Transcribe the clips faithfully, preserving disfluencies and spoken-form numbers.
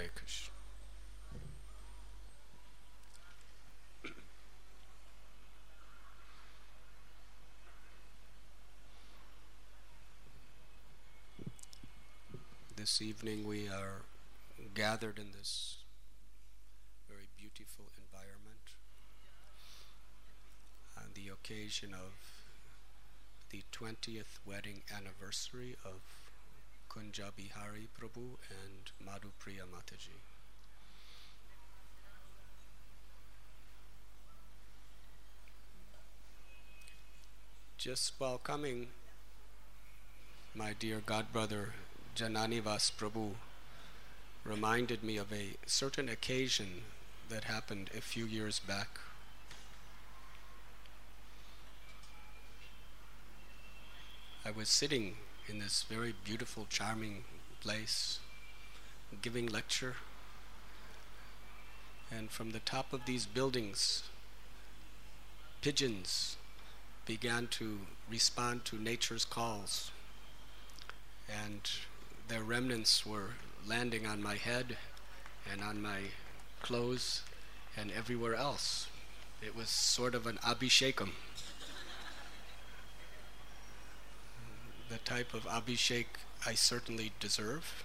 Hare Krishna. This evening we are gathered in this very beautiful environment on the occasion of the twentieth wedding anniversary of Kunja Bihari Prabhu and Madhupriya Mataji. Just while coming, my dear godbrother Jananivas Prabhu reminded me of a certain occasion that happened a few years back. I was sitting in this very beautiful, charming place, giving lecture, and from the top of these buildings, pigeons began to respond to nature's calls, and their remnants were landing on my head and on my clothes and everywhere else. It was sort of an abhishekam. The type of abhishek I certainly deserve.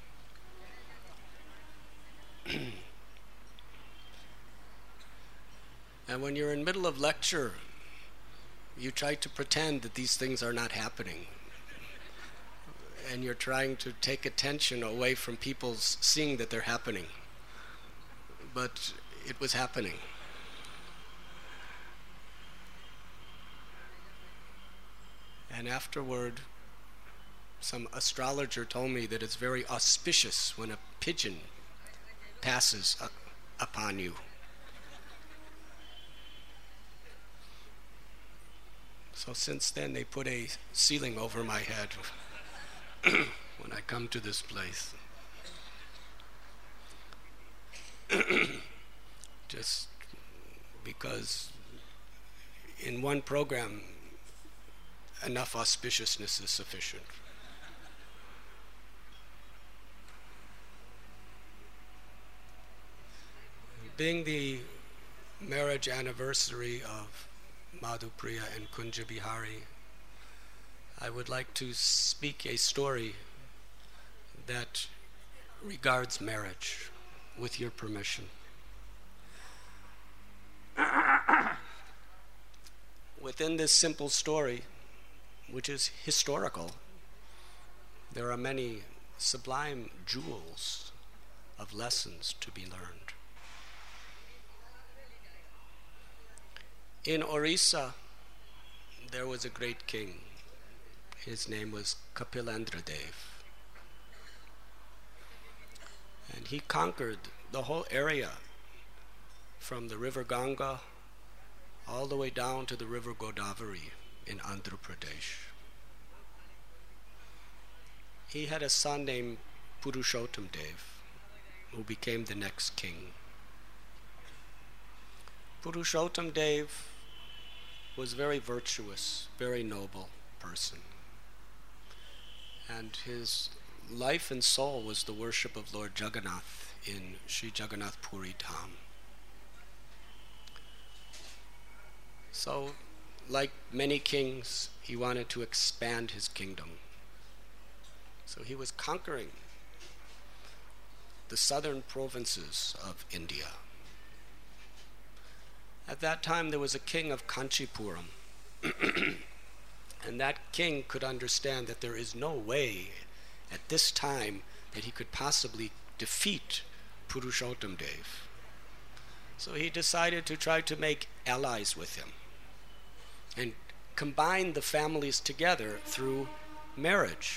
And when you're in the middle of lecture, you try to pretend that these things are not happening. And you're trying to take attention away from people seeing that they're happening. But it was happening. And afterward, some astrologer told me that it's very auspicious when a pigeon passes uh, upon you. So since then they put a ceiling over my head when I come to this place. Just because in one program enough auspiciousness is sufficient. Being the marriage anniversary of Madhupriya and Kunja Bihari, I would like to speak a story that regards marriage, with your permission. Within this simple story, which is historical, there are many sublime jewels of lessons to be learned. In Orissa, there was a great king. His name was Kapilendra Dev. And he conquered the whole area from the river Ganga all the way down to the river Godavari in Andhra Pradesh. He had a son named Purushottam Dev, who became the next king. Purushottam Dev was very virtuous, very noble person. And his life and soul was the worship of Lord Jagannath in Sri Jagannath Puri Dham. So, like many kings, he wanted to expand his kingdom. So he was conquering the southern provinces of India. At that time, there was a king of Kanchipuram. And that king could understand that there is no way at this time that he could possibly defeat Purushottam Dev. So he decided to try to make allies with him and combine the families together through marriage.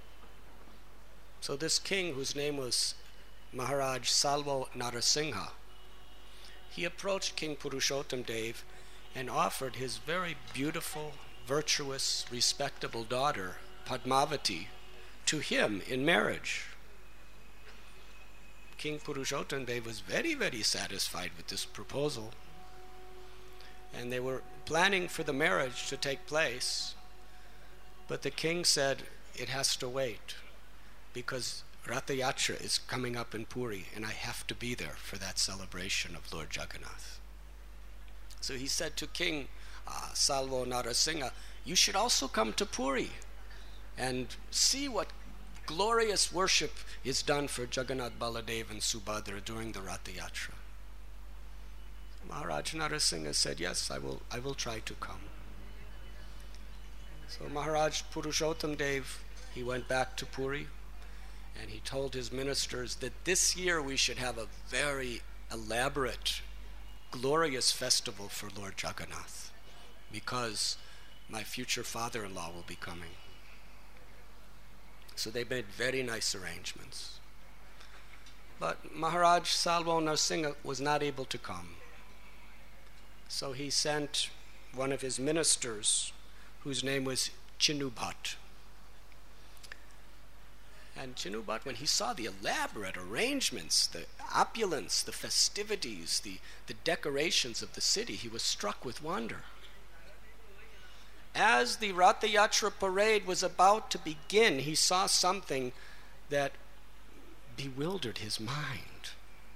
So this king, whose name was Maharaj Salvo Narasingha, he approached King Purushottam Dev and offered his very beautiful, virtuous, respectable daughter, Padmavati, to him in marriage. King Purushottam Dev was very, very satisfied with this proposal. And they were planning for the marriage to take place, but the king said it has to wait because Ratha Yatra is coming up in Puri, and I have to be there for that celebration of Lord Jagannath. So he said to King uh, Salvo Narasingha, you should also come to Puri and see what glorious worship is done for Jagannath, Baladev and Subhadra during the Ratha Yatra. Maharaj Narasingha said, yes, I will, I will try to come. So Maharaj Purushottam Dev, he went back to Puri, and he told his ministers that this year we should have a very elaborate, glorious festival for Lord Jagannath, because my future father-in-law will be coming. So they made very nice arrangements. But Maharaj Salvo Narsingha was not able to come. So he sent one of his ministers, whose name was Chinubhat. And Chinubhat, when he saw the elaborate arrangements, the opulence, the festivities, the, the decorations of the city, he was struck with wonder. As the Ratha Yatra parade was about to begin, he saw something that bewildered his mind.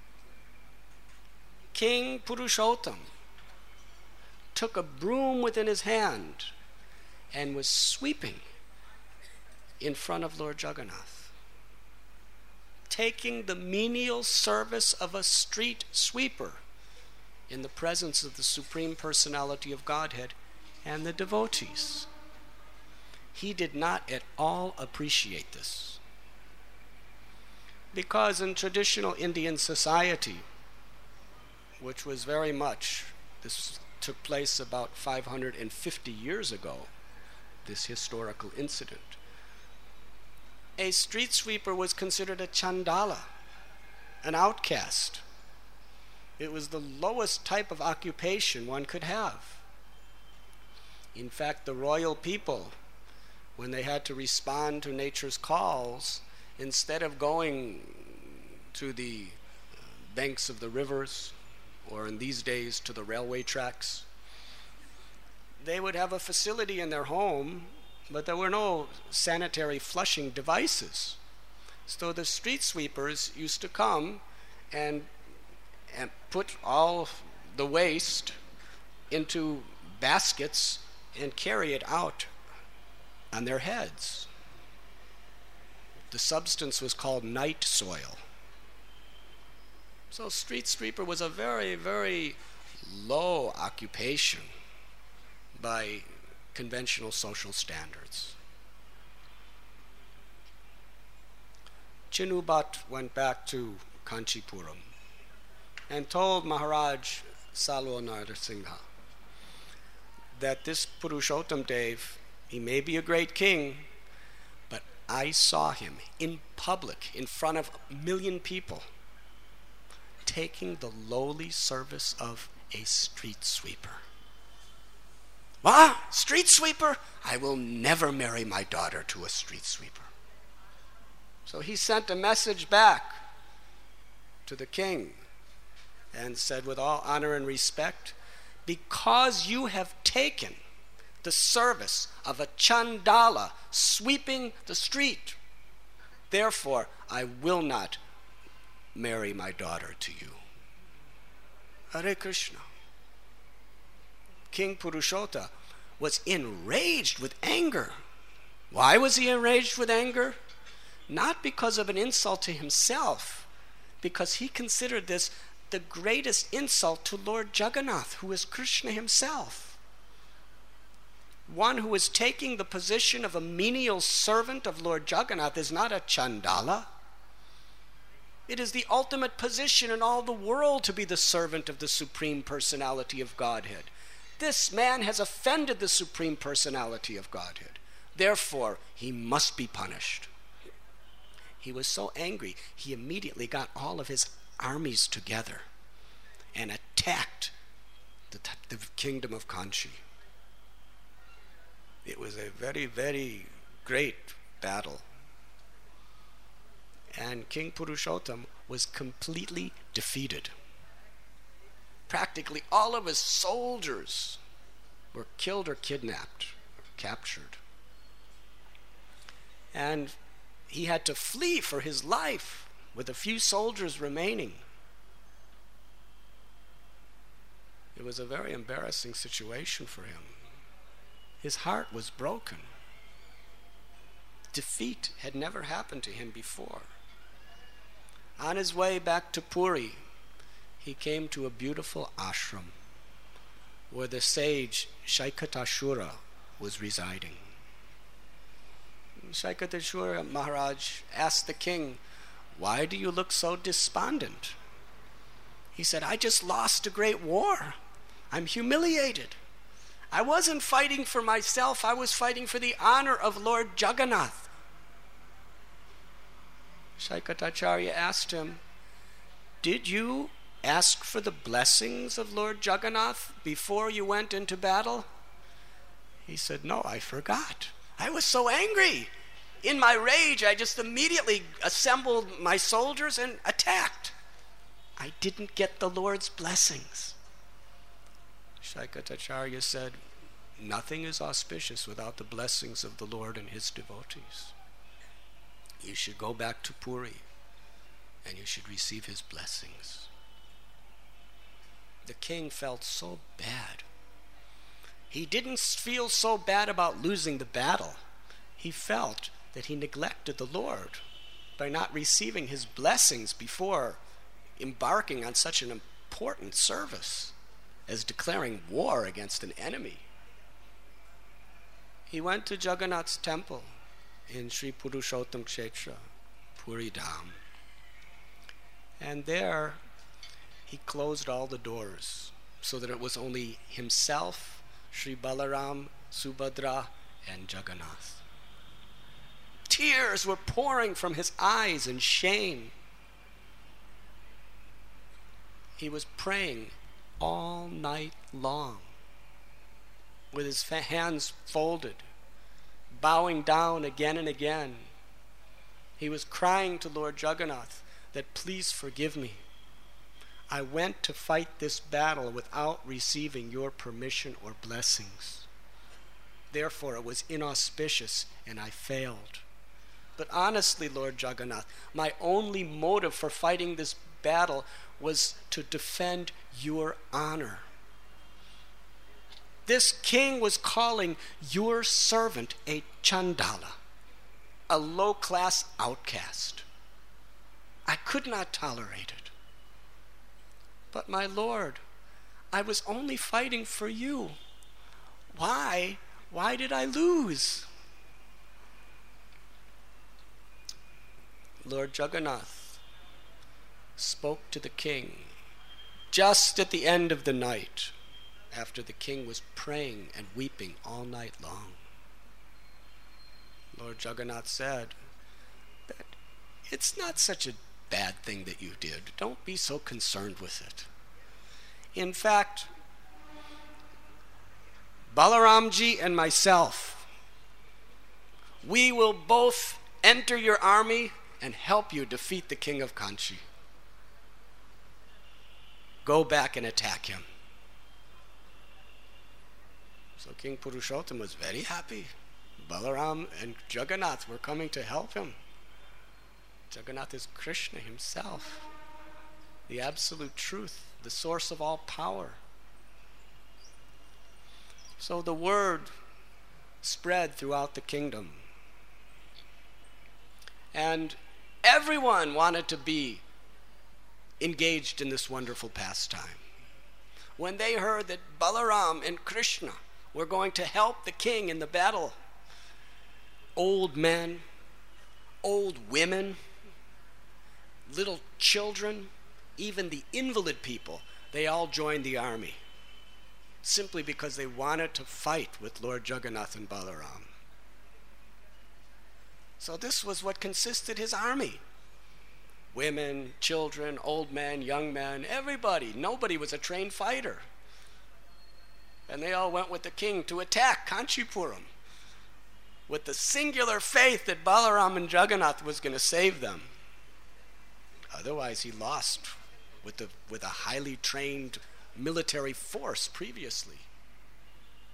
King Purushottam took a broom within his hand and was sweeping in front of Lord Jagannath, taking the menial service of a street sweeper in the presence of the Supreme Personality of Godhead and the devotees. He did not at all appreciate this, because in traditional Indian society, which was very much, this took place about five hundred fifty years ago, this historical incident, a street sweeper was considered a chandala, an outcast. It was the lowest type of occupation one could have. In fact, the royal people, when they had to respond to nature's calls, instead of going to the banks of the rivers, or in these days to the railway tracks, they would have a facility in their home, but there were no sanitary flushing devices. So the street sweepers used to come and, and put all the waste into baskets and carry it out on their heads. The substance was called night soil. So street sweeper was a very, very low occupation by conventional social standards. Chinubhat went back to Kanchipuram and told Maharaj Salvo Narasingha that this Purushottam Dev, he may be a great king, but I saw him in public, in front of a million people, taking the lowly service of a street sweeper. What? Street sweeper? I will never marry my daughter to a street sweeper. So he sent a message back to the king and said, with all honor and respect, because you have taken the service of a chandala sweeping the street, therefore I will not marry my daughter to you. Hare Krishna. King Purushotta was enraged with anger. Why was he enraged with anger? Not because of an insult to himself, because he considered this the greatest insult to Lord Jagannath, who is Krishna himself. One who is taking the position of a menial servant of Lord Jagannath is not a chandala. It is the ultimate position in all the world to be the servant of the Supreme Personality of Godhead. This man has offended the Supreme Personality of Godhead. Therefore, he must be punished. He was so angry, he immediately got all of his armies together and attacked the, the kingdom of Kanchi. It was a very, very great battle. And King Purushottam was completely defeated. Practically all of his soldiers were killed or kidnapped, or captured. And he had to flee for his life with a few soldiers remaining. It was a very embarrassing situation for him. His heart was broken. Defeat had never happened to him before. On his way back to Puri, he came to a beautiful ashram where the sage Shaikatashura was residing. Shaikatashura Maharaj asked the king, "Why do you look so despondent?" He said, "I just lost a great war. I'm humiliated. I wasn't fighting for myself, I was fighting for the honor of Lord Jagannath." Shaikatacharya asked him, "Did you ask for the blessings of Lord Jagannath before you went into battle?" He said, "No, I forgot. I was so angry. In my rage, I just immediately assembled my soldiers and attacked. I didn't get the Lord's blessings." Shaikatacharya said, "Nothing is auspicious without the blessings of the Lord and his devotees. You should go back to Puri and you should receive his blessings." The king felt so bad. He didn't feel so bad about losing the battle. He felt that he neglected the Lord by not receiving his blessings before embarking on such an important service as declaring war against an enemy. He went to Jagannath's temple in Sri Purushottam Kshetra, Puri Dham. And there he closed all the doors so that it was only himself, Sri Balaram, Subhadra, and Jagannath. Tears were pouring from his eyes in shame. He was praying all night long with his hands folded, bowing down again and again. He was crying to Lord Jagannath that, "Please forgive me. I went to fight this battle without receiving your permission or blessings. Therefore it was inauspicious and I failed. But honestly, Lord Jagannath, my only motive for fighting this battle was to defend your honor. This king was calling your servant a Chandala, a low-class outcast. I could not tolerate it. But my Lord, I was only fighting for you. Why? Why did I lose?" Lord Jagannath spoke to the king just at the end of the night, after the king was praying and weeping all night long. Lord Jagannath said that it's not such a bad thing that you did. Don't be so concerned with it. In fact, Balaramji and myself, we will both enter your army and help you defeat the king of Kanchi. Go back and attack him. So King Purushottam was very happy. Balaram and Jagannath were coming to help him. Jagannath is Krishna himself, the absolute truth, the source of all power. So the word spread throughout the kingdom. And everyone wanted to be engaged in this wonderful pastime. When they heard that Balaram and Krishna were going to help the king in the battle, old men, old women, little children, even the invalid people, they all joined the army simply because they wanted to fight with Lord Jagannath and Balaram. So this was what consisted his army. Women, children, old men, young men, everybody. Nobody was a trained fighter. And they all went with the king to attack Kanchipuram with the singular faith that Balaram and Jagannath was going to save them. Otherwise, he lost with, the, with a highly trained military force previously.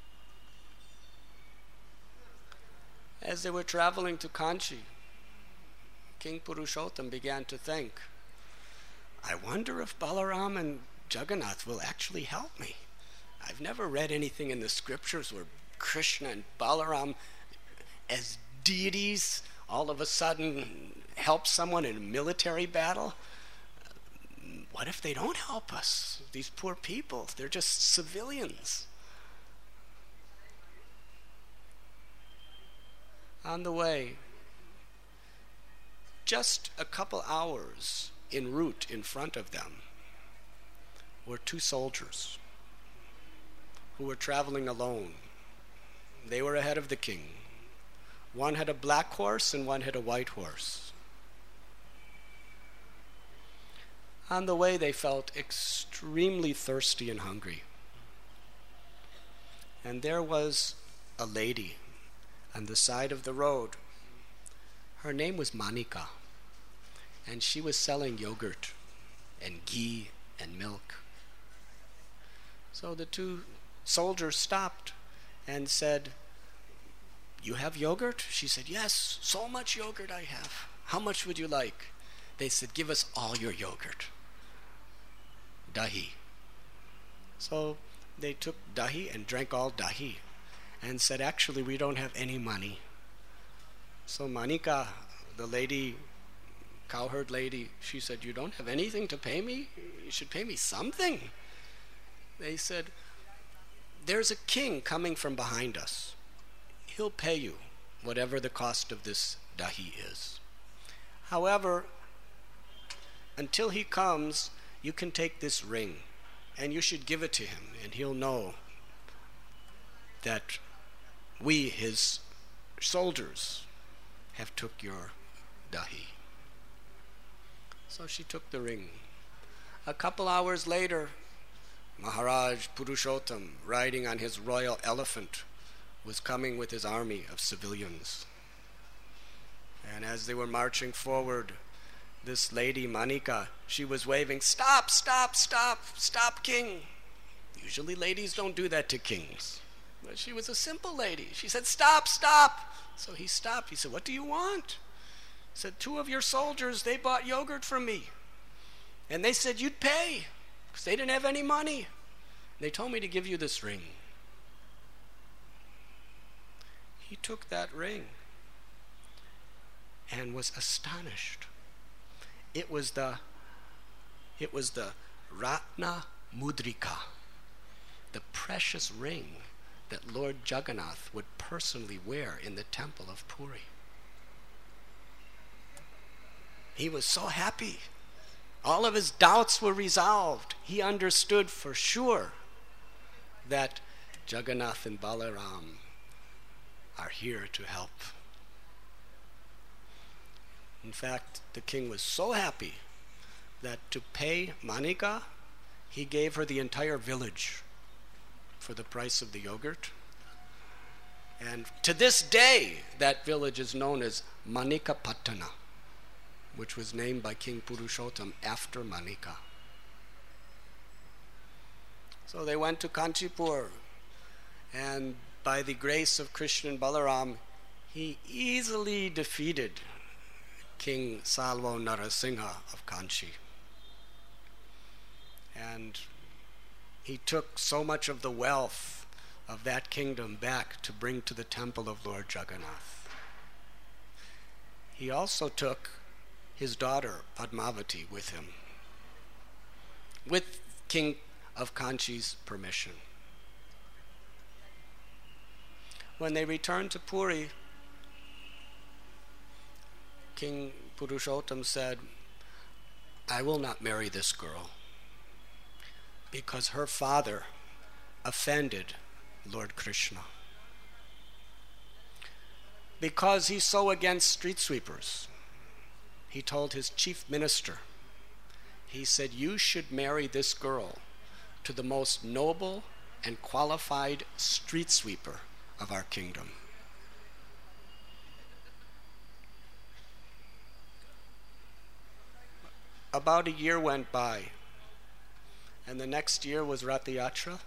As they were traveling to Kanchi, King Purushottam began to think, I wonder if Balaram and Jagannath will actually help me. I've never read anything in the scriptures where Krishna and Balaram, as deities, all of a sudden help someone in a military battle. What if they don't help us? These poor people, they're just civilians. On the way, just a couple hours en route in front of them were two soldiers who were traveling alone. They were ahead of the king. One had a black horse and one had a white horse. On the way, they felt extremely thirsty and hungry. And there was a lady on the side of the road. Her name was Manika, and she was selling yogurt and ghee and milk. So the two soldiers stopped and said, you have yogurt? She said, yes, so much yogurt I have. How much would you like? They said, give us all your yogurt. Dahi. So they took dahi and drank all dahi and said, actually, we don't have any money. So Manika, the lady, cowherd lady, she said, you don't have anything to pay me? You should pay me something. They said, there's a king coming from behind us. He'll pay you whatever the cost of this dahi is. However, until he comes, you can take this ring and you should give it to him, and he'll know that we, his soldiers, have took your dahi. So she took the ring. A couple hours later, Maharaj Purushottam, riding on his royal elephant, was coming with his army of civilians. And as they were marching forward, this lady, Manika, she was waving, stop, stop, stop, stop, king. Usually ladies don't do that to kings. But she was a simple lady. She said, stop, stop. So he stopped. He said, what do you want? He said, two of your soldiers, they bought yogurt from me. And they said you'd pay, because they didn't have any money. They told me to give you this ring. He took that ring and was astonished. It was the, it was the Ratna Mudrika, the precious ring that Lord Jagannath would personally wear in the temple of Puri. He was so happy. All of his doubts were resolved. He understood for sure that Jagannath and Balaram are here to help. In fact, the king was so happy that to pay Manika, he gave her the entire village for the price of the yogurt. And to this day, that village is known as Manikapatana, which was named by King Purushottam after Manika. So they went to Kanchipur, and by the grace of Krishna and Balaram, he easily defeated King Salvo Narasingha of Kanchi. And he took so much of the wealth of that kingdom back to bring to the temple of Lord Jagannath. He also took his daughter Padmavati with him, with King of Kanchi's permission. When they returned to Puri, King Purushottam said, I will not marry this girl because her father offended Lord Krishna. Because he's so against street sweepers, he told his chief minister, he said, you should marry this girl to the most noble and qualified street sweeper of our kingdom. About a year went by, and the next year was Rath Yatra,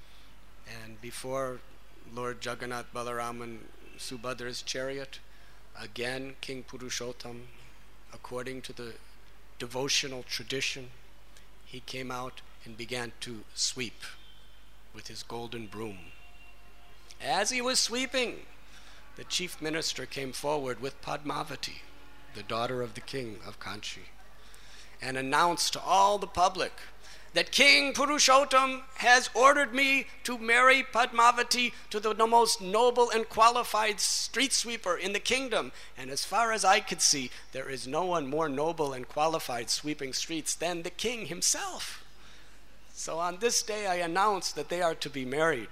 and before Lord Jagannath, Balaram, and Subhadra's chariot, Again, King Purushottam, according to the devotional tradition, he came out and began to sweep with his golden broom. As he was sweeping, the chief minister came forward with Padmavati, the daughter of the king of Kanchi, and announced to all the public that King Purushottam has ordered me to marry Padmavati to the most noble and qualified street sweeper in the kingdom. And as far as I could see, there is no one more noble and qualified sweeping streets than the king himself. So on this day I announced that they are to be married.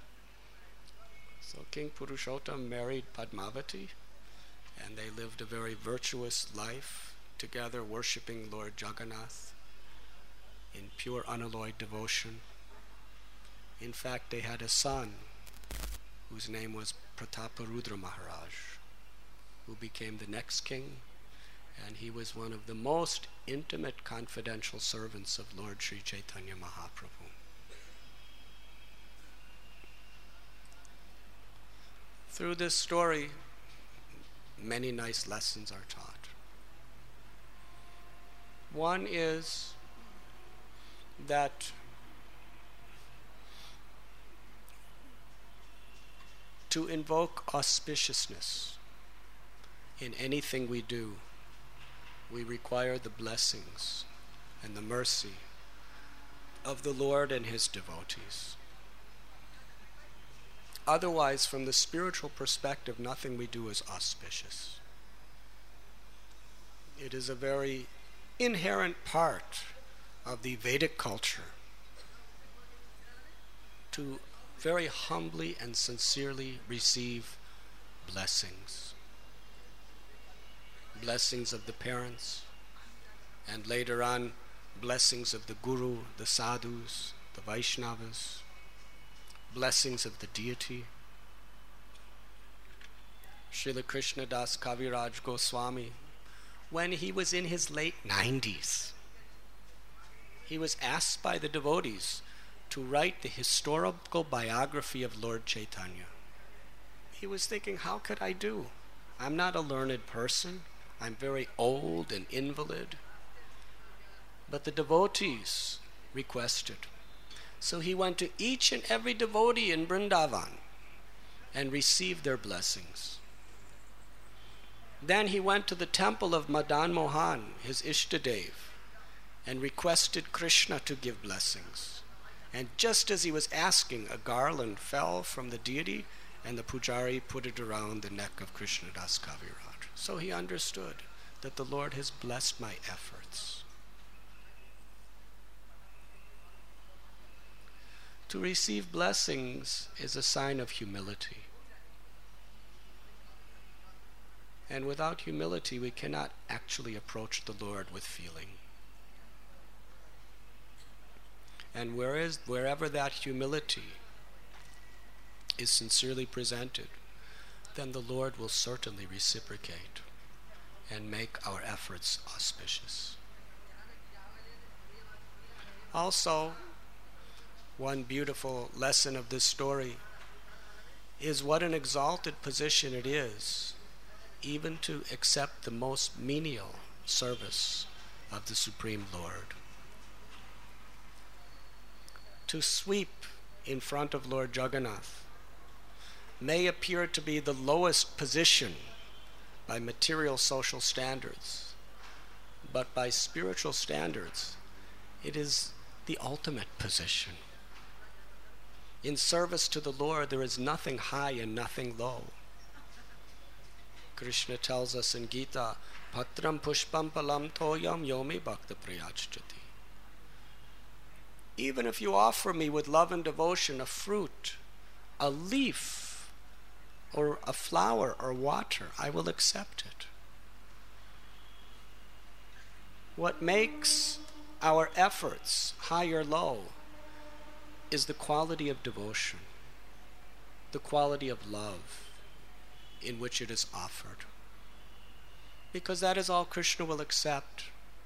So King Purushottam married Padmavati, and they lived a very virtuous life together, worshipping Lord Jagannath in pure unalloyed devotion. In fact, they had a son whose name was Prataparudra Maharaj, who became the next king, and he was one of the most intimate confidential servants of Lord Sri Chaitanya Mahaprabhu. Through this story, many nice lessons are taught. One is that to invoke auspiciousness in anything we do, we require the blessings and the mercy of the Lord and His devotees. Otherwise, from the spiritual perspective, nothing we do is auspicious. It is a very inherent part of the Vedic culture to very humbly and sincerely receive blessings. Blessings of the parents, and later on, blessings of the Guru, the Sadhus, the Vaishnavas, blessings of the deity. Srila Krishnadas Kaviraj Goswami, when he was in his late nineties, he was asked by the devotees to write the historical biography of Lord Chaitanya. He was thinking, how could I do? I'm not a learned person. I'm very old and invalid. But the devotees requested. So he went to each and every devotee in Vrindavan and received their blessings. Then he went to the temple of Madan Mohan, his Ishtadev, and requested Krishna to give blessings. And just as he was asking, a garland fell from the deity, and the pujari put it around the neck of Krishnadas Kaviraj. So he understood that the Lord has blessed my efforts. To receive blessings is a sign of humility. And without humility, we cannot actually approach the Lord with feeling. And whereas, wherever that humility is sincerely presented, then the Lord will certainly reciprocate and make our efforts auspicious. Also, one beautiful lesson of this story is what an exalted position it is even to accept the most menial service of the Supreme Lord. To sweep in front of Lord Jagannath may appear to be the lowest position by material social standards, but by spiritual standards, it is the ultimate position. In service to the Lord, there is nothing high and nothing low. Krishna tells us in Gita, Patram pushpam palam toyam yomi bhakta priyachchati. Even if you offer me with love and devotion a fruit, a leaf, or a flower or water, I will accept it. What makes our efforts high or low is the quality of devotion, the quality of love in which it is offered. Because that is all Krishna will accept.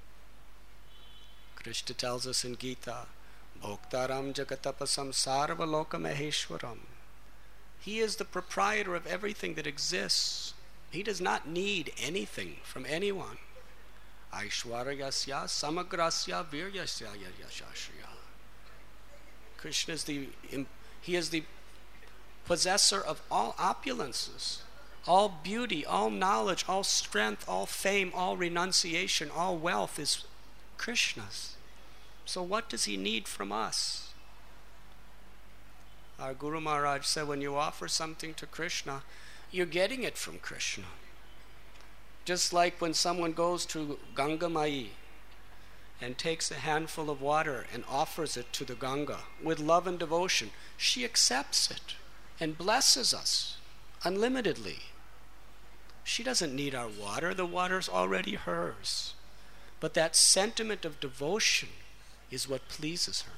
Krishna tells us in Gita, Bhoktaram jagatapasam sarva loka maheshwaram. He is the proprietor of everything that exists He does not need anything from anyone. Aishwaryasya samagrasya viryasya yashashriya. Krishna is the, he is the possessor of all opulences, all beauty, all knowledge, all strength, all fame, all renunciation, all wealth is Krishna's. So what does he need from us? Our Guru Maharaj said, when you offer something to Krishna, you're getting it from Krishna. Just like when someone goes to Ganga Mai and takes a handful of water and offers it to the Ganga with love and devotion, she accepts it and blesses us unlimitedly. She doesn't need our water. The water's already hers. But that sentiment of devotion is what pleases her.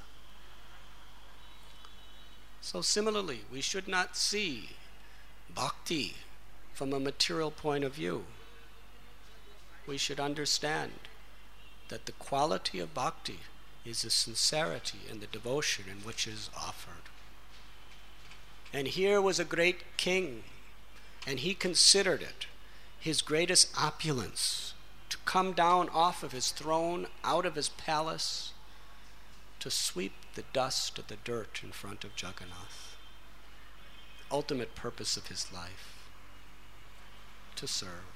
So similarly, we should not see bhakti from a material point of view. We should understand that the quality of bhakti is the sincerity and the devotion in which it is offered. And here was a great king, and he considered it his greatest opulence to come down off of his throne, out of his palace, to sweep the dust of the dirt in front of Jagannath. Ultimate purpose of his life, to serve.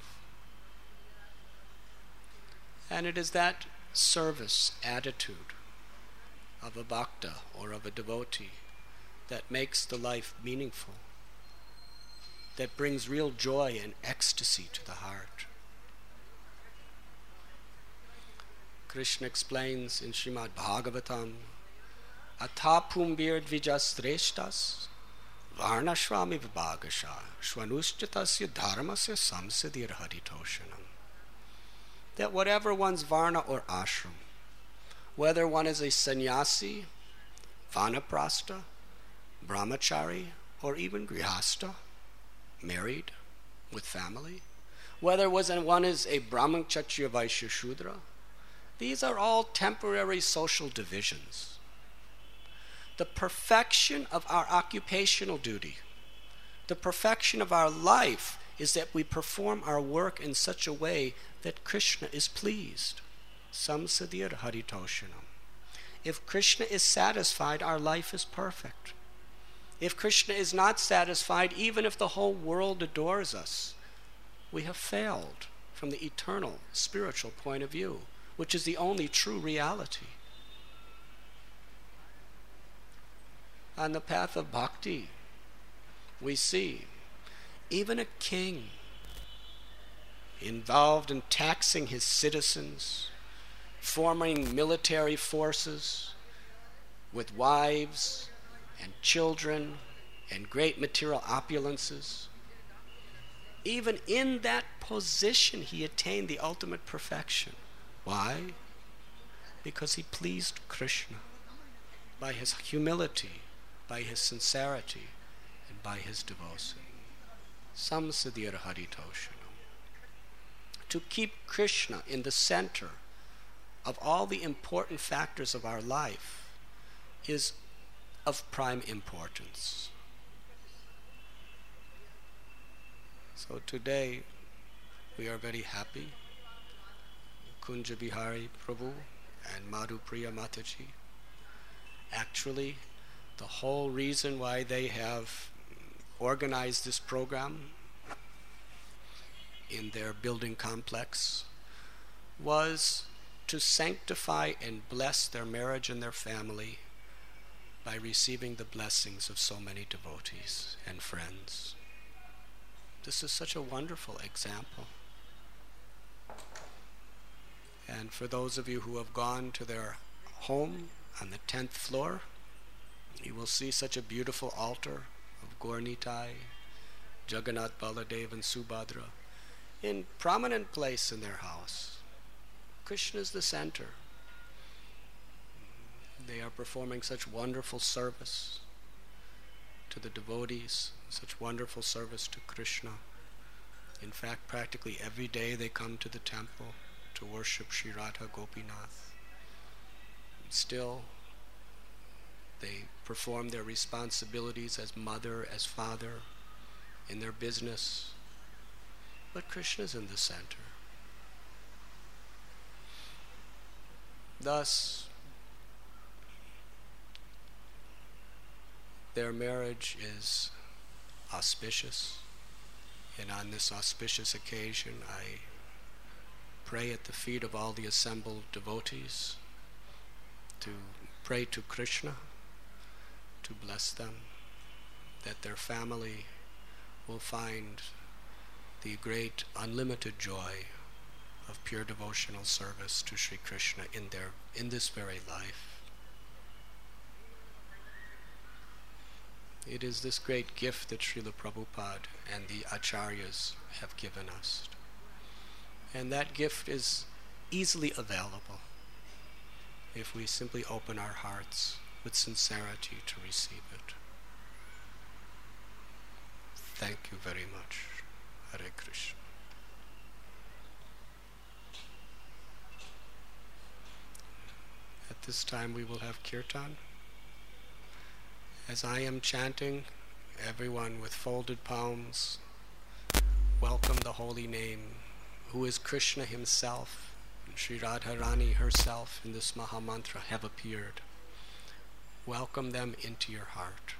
And it is that service attitude of a bhakta or of a devotee that makes the life meaningful, that brings real joy and ecstasy to the heart. Krishna explains in Srimad Bhagavatam, Athapumbir dvijasreshtas varnashvami vibhagasha shvanushchatasya dharmasya samsidir haritoshanam. That whatever one's varna or ashram, whether one is a sannyasi, vanaprastha, brahmachari, or even grihastha, married with family, whether one is a brahman, kshatriya, vaishya, shudra, these are all temporary social divisions. The perfection of our occupational duty, the perfection of our life, is that we perform our work in such a way that Krishna is pleased. Samsadir haritoshanam. If Krishna is satisfied, our life is perfect. If Krishna is not satisfied, even if the whole world adores us, we have failed from the eternal spiritual point of view, which is the only true reality. On the path of bhakti, we see even a king involved in taxing his citizens, forming military forces with wives and children and great material opulences. Even in that position, he attained the ultimate perfection. Why? Because he pleased Krishna by his humility, by his sincerity, and by his devotion. Samsadir haritoshanam. To keep Krishna in the center of all the important factors of our life is of prime importance. So today we are very happy. Kunja Bihari Prabhu and Madhu Priya Mataji. Actually, the whole reason why they have organized this program in their building complex was to sanctify and bless their marriage and their family by receiving the blessings of so many devotees and friends. This is such a wonderful example. And for those of you who have gone to their home on the tenth floor, you will see such a beautiful altar of Gaur Nitai, Jagannath, Baladev, and Subhadra in prominent place in their house. Krishna is the center. They are performing such wonderful service to the devotees, such wonderful service to Krishna. In fact, practically every day they come to the temple to worship Sri Radha Gopinath. Still, they perform their responsibilities as mother, as father, in their business, but Krishna's in the center. Thus, their marriage is auspicious, and on this auspicious occasion I pray at the feet of all the assembled devotees to pray to Krishna to bless them, that their family will find the great unlimited joy of pure devotional service to Sri Krishna in their in this very life. It is this great gift that Srila Prabhupada and the Acharyas have given us. And that gift is easily available if we simply open our hearts with sincerity to receive it. Thank you very much. Hare Krishna. At this time we will have kirtan. As I am chanting, everyone with folded palms, welcome the holy name, who is Krishna himself, and Sri Radharani herself in this Mahamantra have appeared. Welcome them into your heart.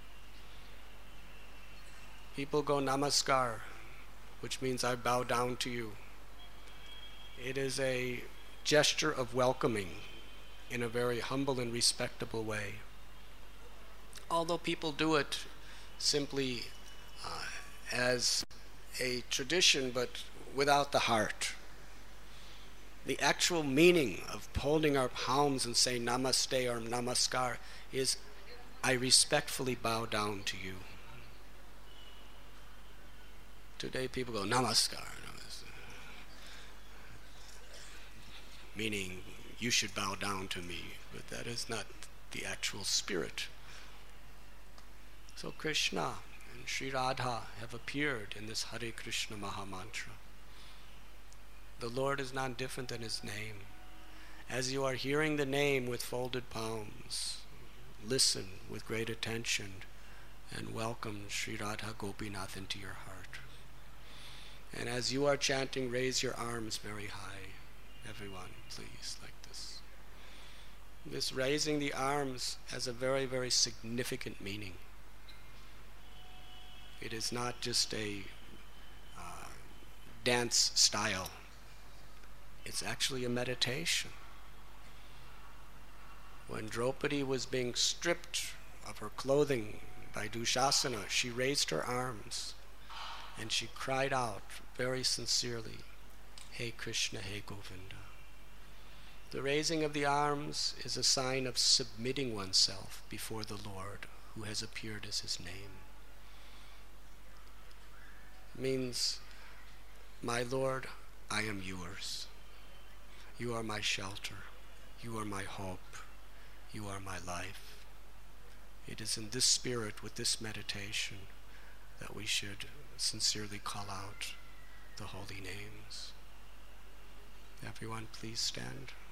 People go namaskar, which means I bow down to you. It is a gesture of welcoming in a very humble and respectable way. Although people do it simply uh, as a tradition, but without the heart. The actual meaning of holding our palms and saying namaste or namaskar is, I respectfully bow down to you. Today people go namaskar, meaning you should bow down to me, but that is not the actual spirit. So Krishna and Sri Radha have appeared in this Hare Krishna Mahamantra. The Lord is not different than his name. As you are hearing the name with folded palms, listen with great attention and welcome Sri Radha Gopinath into your heart. And as you are chanting, raise your arms very high. Everyone, please, like this. This raising the arms has a very, very significant meaning. It is not just a uh, dance style. It's actually a meditation. When Draupadi was being stripped of her clothing by Dushasana, she raised her arms and she cried out very sincerely, Hey Krishna, Hey Govinda. The raising of the arms is a sign of submitting oneself before the Lord who has appeared as his name. It means, my Lord, I am yours. You are my shelter. You are my hope. You are my life. It is in this spirit, with this meditation, that we should sincerely call out the holy names. Everyone, please stand.